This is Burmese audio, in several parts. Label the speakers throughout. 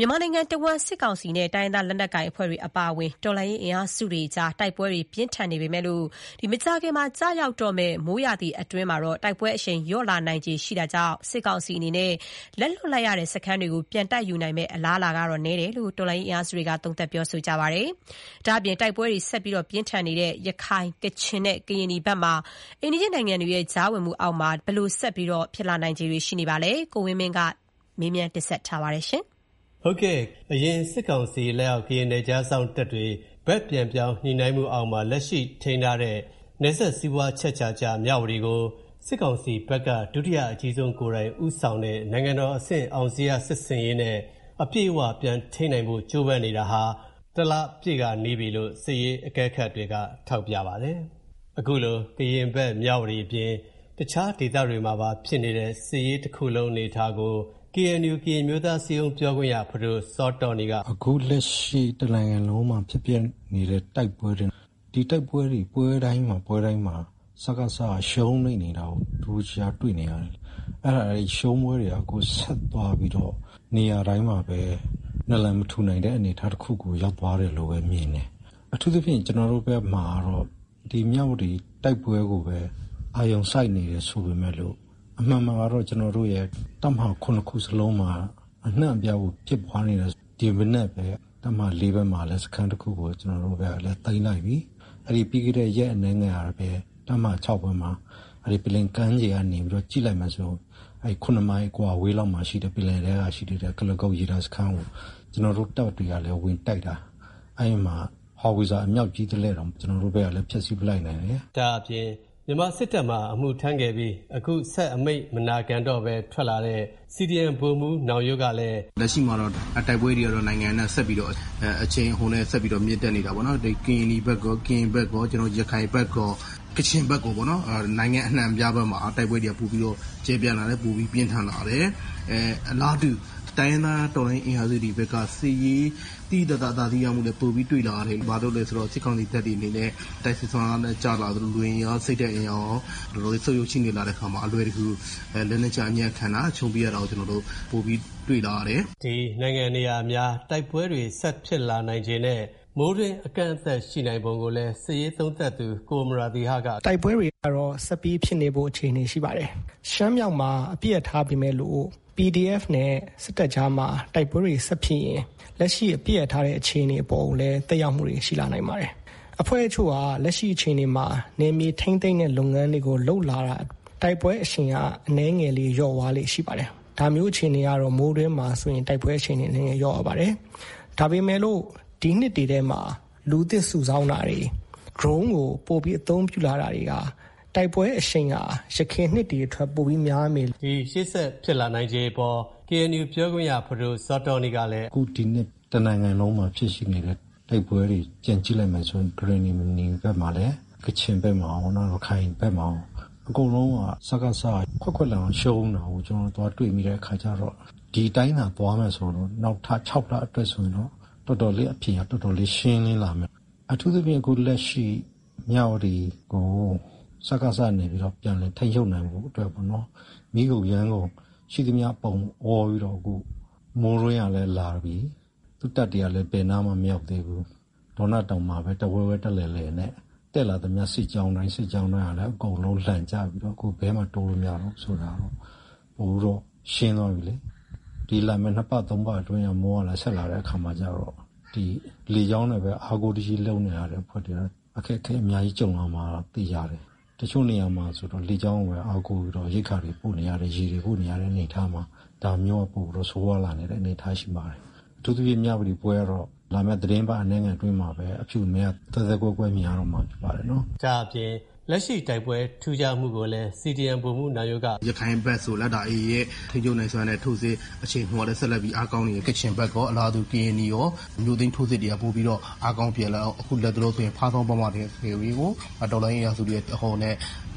Speaker 1: မြန်မာနိုင်ငံတဝန်းစစ်ကောင်စီနဲ့တိုင်းရင်းသားလက်နက်ကိုင်အဖွဲ့တွေအပါအဝင်တော်လှန်ရေးအင်အားစုတွေကြားတိုက်ပွဲတွေပြင်းထန်နေပေမဲ့မကြာခင်မှာကြာရောက်တော့မဲ့မိုးရာသီအတွင်းမှာတိုက်ပွဲအရှိန်လျော့လာနိုင်ခြေရှိတာကြောင့်စစ်ကောင်စီအနေနဲ့လက်လွတ်လိုက်ရတဲ့စခန်းတွေကိုပြန်တိုက်ယူနိုင်မဲ့အလားအလာနည်းတယ်လို့တော်လှန်ရေးအင်အားစုတွေကသုံးသပ်ပြောဆိုကြပါတယ်။ဒါ့အပြင်တိုက်ပွဲတွေဆက်ပြီးပြင်းထန်နေတဲ့ရခိုင်ကချင်နဲ့ကရင်ပြည်ဘက်မှာအိန္ဒိယနိုင်ငံတွေရဲ့ကြားဝင်မှုအောက်မှာဘယ်လိုဆက်ပြီးဖြစ်လာနိုင်ခြေတွေရှိနေပါလဲ။ကိုဝင်းမင်းကမေးမြန်းတင်ဆက်ထားပါတယ်ရှင်။
Speaker 2: ဟုတ်ကဲ့အရင်စစ်ကောင်စီလက်အောက်ကရင်နယ်ကြားဆောင်တပ်တွေဘက်ပြန်ပြောင်းညှိနှိုင်းမှုအောင်မှာလက်ရှိထိန်းထားတဲ့နယ်စပ်စီးပွားချက်ချာချာမြဝတီကိုစစ်ကောင်စီဘက်ကဒုတိယအကြီးဆုံးကိုယ်တိုင်ဦးဆောင်တဲ့နိုင်ငံတော်အဆင့်အောင်စီရစစ်စင်ရေးနဲ့အပြည့်အဝပြန်ထိန်းနိုင်ဖို့ကြိုးပမ်းနေတာဟာတလပြည့်ကနေပြီလို့စစ်ရေးအကဲခတ်တွေကထောက်ပြပါတယ်။အခုလိုကရင်ဘက်မြဝတီအပြင်တခြားဒေသတွေမှာပါဖြစ်နေတဲ့စစ်ရေးတစ်ခုလုံးအနေထားကိုKNU ကရင်မျိုးသားစီယုံပြောခွင့်ရဖဒိုစောတော်နီက
Speaker 3: အခုလက်ရှိတနိုင်ငံလုံးမှာဖြစ်ပြနေတဲ့တိုက်ပွဲတွေဒီတိုက်ပွဲတွေပွဲတိုင်းမှာစကားရှုံးနေတာကိုသူကြားတွေ့နေရတယ်။အဲ့ဒါရှုံးပွဲတွေကအခုဆက်သွားပြီးတော့နေရာတိုင်းမှာပဲနလန်မထူနိုင်တဲ့အနေအထားတစ်ခုကိုရောက်သွားတယ်လို့ပဲမြင်တယ်။အထူးသဖြင့်ကျွန်တော်တို့ဘက်မှာတော့ဒီမြောက်ဒီတိုက်ပွဲကိုပဲအာယုံစိုက်နေတယ်ဆိုပေမဲ့လို့အမှန်မှာတော့ကျွန်တော်တို့ရဲ့တမဟာ9ခုစလုံးမှာအနှံ့အပြားကိုဖြစ်ပွားနေတဲ့ဒီမနက်ပဲတမဟာ4ဘက်မှာလည်းစခန်းတစ်ခုကိုကျွန်တော်တို့ပဲလည်းတိုင်းလိုက်ပြီအဲ့ဒီပြီးခဲ့တဲ့ရက်အနေငယ်အားပဲတမဟာ6ဘက်မှာအဲ့ဒီပလင်ကန်းကြီးကနေပြီးတော့ကြည့်လိုက်မှဆိုအဲ့9မိုင်กว่าဝေးလောက်မှာရှိတဲ့ပလင်တွေကရှိတဲ့ကလကုတ်ရေဒါစခန်းကိုကျွန်တော်တို့တပ်တွေကလည်းဝင်တိုက်တာအဲ့မှာဟော်ဝီဇာအမြောက်ကြီးတလဲတော့ကျွန်တော်တို့ဘက်ကလည်းဖျက်ဆီးပလိုက်နိုင်တယ်
Speaker 2: ဒါအပြင်မြန်မာစစ်တပ်မှအမှုထမ်းခဲ့ပြီးအခုဆက်အမိတ်မနာခံတော့ပဲထွက်လာတဲ့ CDM ဗိုလ်မှူးနောင်ရုပ်ကလည်း
Speaker 4: လက်ရှိမှာတော့တိုက်ပွဲတွေကတော့နိုင်ငံနဲ့ဆက်ပြီးတော့အချိန်ဟိုနဲ့ဆက်ပြီးတော့မြင့်တက်နေတာပေါ့နော်ဒီကရင်ဘက်ကောကရင်ဘက်ကောကျွန်တော်ရခိုင်ဘက်ကောကချင်ဘက်ကောပေါ့နော်နိုင်ငံအနှံ့ပြားဘက်မှာတိုက်ပွဲတွေပို့ပြီးတော့ကျေပြန့်လာတယ်ပို့ပြီးပြင်းထန်လာတယ်အလားတူတိုင်းသားတော်လိုင်းအင်အားစုတွေဘက်ကစီရေးတိတတတာတိရမှုလည်းပို့ပြီးတွေ့လာတယ်ဘာလို့လဲဆိုတော့စစ်ကောင်စီတပ်တွေအနေနဲ့တိုက်စစ်ဆောင်နဲ့ကြာလာသလိုလူရင်းရောစိတ်တဲ့အင်ရောတော်တော်ဆုပ်ယုပ်ချိနေလာတဲ့ခါမှာအလွယ်တကူလက်နဲ့ချအညံ့ခံတာခြုံပြရတာကိုကျွန်တော်တို့ပို့ပြီးတွေ့လာရတယ်
Speaker 2: ဒီနိုင်ငံနေရာများတိုက်ပွဲတွေဆက်ဖြစ်လာနိုင်ခြင်းနဲ့မိုးတွင်အကန့်အသတ်ရှိနိုင်ပုံကိုလည်းစစ်ရေးသုံးသပ်သူကိုမရာတီဟာက
Speaker 5: တိုက်ပွဲတွေကတော့ဆက်ပြီးဖြစ်နေဖို့အခြေအနေရှိပါတယ်ရှမ်းမြောက်မှာအပြည့်အထားပြီးမဲ့လို့ PDF နဲ့စစ်တပ်ကြားမှာတိုက်ပွဲတွေဆက်ဖြစ်ရင်လက်ရှိအပြည့်အထားတဲ့အခြေအနေအပေါ်ကိုလည်းသက်ရောက်မှုတွေရှိလာနိုင်ပါတယ်အဖွဲ့အချို့ကလက်ရှိအခြေအနေမှာနေမြေထိမ့်သိမ်းတဲ့လုပ်ငန်းတွေကိုလှုပ်လာတာတိုက်ပွဲအရှင်ကအနည်းငယ်လေးလျော့သွားလေရှိပါတယ်ဒါမျိုးအခြေအနေကတော့မိုးတွင်းမှာဆိုရင်တိုက်ပွဲအရှင်နေနေလျော့ရပါတယ်ဒါပေမဲ့လို့ဒီနှစ်တည်းထဲမှာလူသစ်စုဆောင်းတာတွေ drone ကိုပို့ပြီးအသုံးပြုလာတာတွေကတိုက်ပွဲအရှိန်ကရခိုင်နှစ်တည်းထွက်ပို့ပြီးများမယ်
Speaker 2: ဒီရှေ့ဆက်ဖြစ်လာနိုင်ခြေပေါ် KNU ပြောခွင့်ရဖဒိုစောတော်နီကလည်း
Speaker 3: အခုဒီနှစ်တနိုင်ငံလုံးမှာဖြစ်ရှိနေတဲ့တိုက်ပွဲတွေကြံကြည့်လိုက်မှဆိုရင်ဂရနီမနီဘက်မှာလည်းကချင်ဘက်မှာဟောနော်ရခိုင်ဘက်မှာအကုန်လုံးကစကားခွက်လောင်ရှုံးတာကိုကျွန်တော်တို့တွေ့မိတဲ့အခါကျတော့ဒီတိုင်းသာသွားမယ်ဆိုတော့နောက်ထပ်6လအတွက်ဆိုရင်တော့တော်တော်လေးအဖြစ်ရတော်တော်လေးရှင်းလင်းလာမယ်အထူးသဖြင့်အခုလက်ရှိမြောက်ဒီကိုစကားနေပြီးတော့ပြန်လည်ထိရုပ်နိုင်ဖို့အတွက်ပေါ့နော်မိဂုံရန်ကုန်ရှိသမျှပုံအော်ပြီးတော့အခုမိုးရင်းရလဲလာပြီသူတက်တရလဲပင်နာမှမရောက်သေးဘူးဒေါနာတောင်မှာပဲတဝဲတက်လဲနဲ့တက်လာသမျှစစ်ကြောင်းတိုင်းကလည်းအကုန်လုံးလှန်ကြပြီးတော့အခုဘဲမှာတိုးလို့မရတော့ဆိုတာတော့ပို့တော့ရှင်းသွားပြီလေဒီလာမဲ့2ပတ်3ပတ်အတွင်းရမိုးကလည်းဆက်လာတဲ့အခါမှာကျတော့ဒီလေကြောင်းနဲ့ပဲအာကိုတကြီးလုံနေရတဲ့ဖွဲ့တွေအခက်အခဲအများကြီးကြုံလာမှာသိရတယ်တချို့နေရာမှာဆိုတော့လေကြောင်းပဲအာကိုပြီးတော့ရိတ်ခါတွေပို့နေရတဲ့ရေတွေပို့နေရတဲ့အနေထားမှာဒါမျိုးပို့ပြီးတော့ဆိုးဝါးလာနေတဲ့အနေထားရှိပါတယ်အထူးသဖြင့်မြဝတီပွဲကတော့လာမဲ့သတင်းပါအနေငယ်အတွင်းမှာပဲအဖြူမဲသက်ကွဲမြင်ရတော့မှာဖြစ်ပါတယ်နော်
Speaker 2: ဒါအပြင်လက်ရှိတိုက်ပွဲထူးခြားမှုကိုလည်း CDM ဗိုလ်မှူးနာယုက
Speaker 4: ရခိုင်ဘက်ဆိုလက်တာအေးရဲ့ထိကျုံနိုင်စွမ်းတဲ့ထိုးစစ်အချိန်မှော်လည်းဆက်လက်ပြီးအားကောင်းနေတဲ့ကချင်ဘက်ကောအလားတူ KNI ရောမြို့သိမ်းထိုးစစ်တွေကပို့ပြီးတော့အားကောင်းပြန်လာအခုလက်တော်ဆိုရင်ဖားဆောင်ပမာတဲ့ဖေဝီကိုတော်လိုင်းအရာစုတွေအဟောနဲ့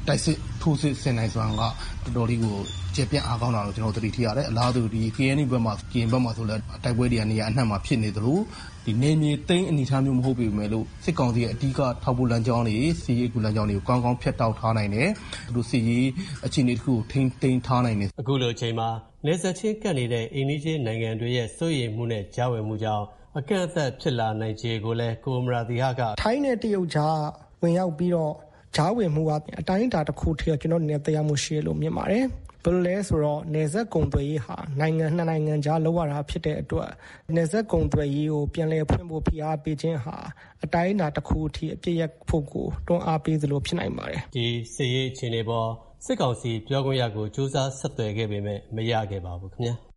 Speaker 4: တိုက်စစ်ထိုးစစ်ဆင်နိုင်စွမ်းကတော်တော်လေးကိုကျေပြန့်အားကောင်းတာလို့ကျွန်တော်သတိထားရတယ်အလားတူဒီ KNU ဘက်မှာဆိုလည်းတိုက်ပွဲတွေနေရာအနှံ့မှာဖြစ်နေသလိုဒီနေမြေသိမ်းအနေအထားမျိုးမဟုတ်ပေမဲ့လို့စစ်ကောင်စီရဲ့အဓိကထောက်ပို့လမ်းကြောင်းတွေစီးရေးကူလမ်းကြောင်းတွေကိုကောင်းကောင်းဖျက်တောက်ထားနိုင်တယ်သူတို့စီးရေးအခြေအနေတစ်ခုကိုထိန်းသိမ်းထားနိုင်တယ်
Speaker 2: အခုလိုအချိန်မှာနေဆက်ချင်းကပ်နေတဲ့အိန္ဒိယနိုင်ငံတွေရဲ့စိုးရိမ်မှုနဲ့ကြားဝင်မှုကြောင့်အကန့်အသတ်ဖြစ်လာနိုင်ခြေကိုလည်းကိုမရာသီဟက
Speaker 5: ထိုင်းနဲ့တရုတ်ကြားဝင်ရောက်ပြီးတော့ကြားဝင်မှုကအတိုင်းအတာတစ်ခုထိတော့ကျွန်တော်အနေနဲ့တရားမှုရှိလို့မြင်ပါတယ်ဘယ်လိုလဲဆိုတော့နယ်စပ်ကုန်သွယ်ရေးဟာနိုင်ငံနှစ်နိုင်ငံကြားလောက်ရတာဖြစ်တဲ့အတွက်နယ်စပ်ကုန်သွယ်ရေးကိုပြန်လည်ဖွင့်ဖို့ဖိအားပေးခြင်းဟာအတိုင်းအတာတစ်ခုအထိအပြည့်ရဖို့ကိုတွန်းအားပေးသလိုဖြစ်နိုင်ပါတယ်
Speaker 2: ဒီစစ်ရေးအခြေအနေပေါ်စစ်ကောင်စီပြောခွင့်ရကိုစူးစမ်းဆက်သွယ်ခဲ့ပေမဲ့မရခဲ့ပါဘူးခင်ဗျာ